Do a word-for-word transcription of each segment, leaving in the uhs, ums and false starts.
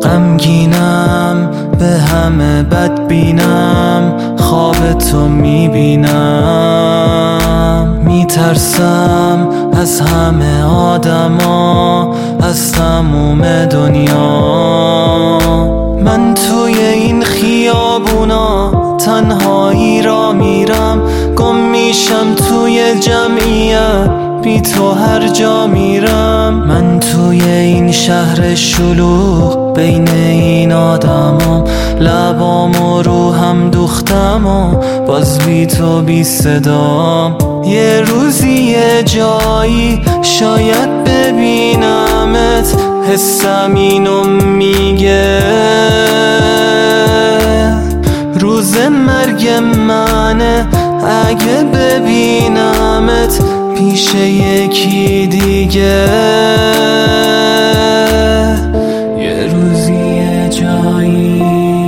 غمگینم، به همه بد بینم، خواب تو میبینم. میترسم از همه آدما، از تموم دنیا. من توی این خیابونا تنهایی را میرم، گم میشم توی جمعیت، بی تو هر جا میرم. من توی این شهر شلوغ بین این آدمام، لبام و روحم دوختم و باز بی تو بی صدام. یه روزی یه جایی شاید ببینمت، حسم اینو میگه روز مرگ منه اگه ببینمت پیش یکی دیگه. یه روزی یه جایی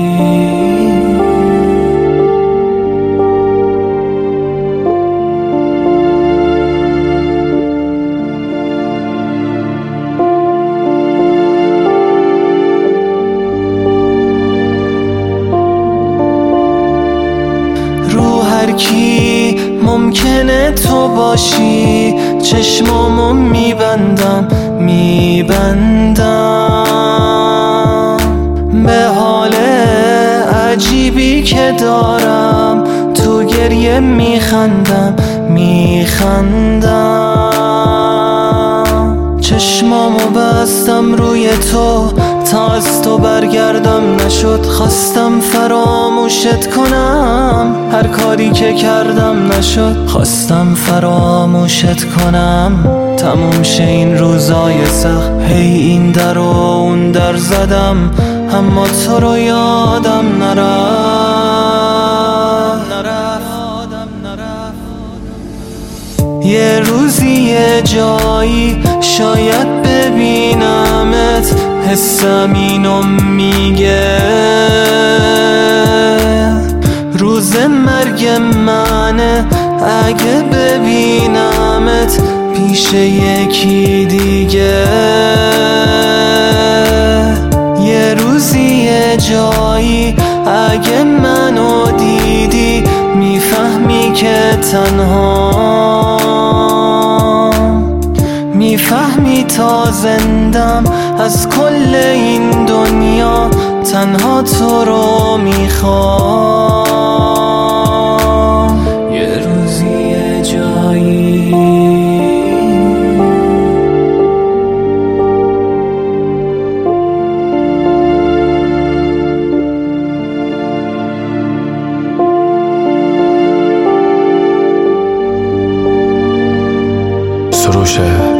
رو هر کی ممکنه تو باشی، چشمامو میبندم میبندم به حال عجیبی که دارم. تو گریه میخندم میخندم چشمامو بستم روی تو تا از تو برگردم نشد. خواستم فراموشت کنم، هر کاری که کردم نشد. خواستم فراموشت کنم، تموم شه این روزای سخت. هی این در و اون در زدم، اما تو رو یادم نرفت. یه روزی یه جایی شاید ببینمت، حسم اینو میگه روز مرگ منه اگه ببینمت پیش یکی دیگه. یه روزی یه جایی اگه منو دیدی میفهمی که تنها، میفهمی تا زندم از کل این دنیا، تنها تو رو میخوام. یه روزی یه جایی سروش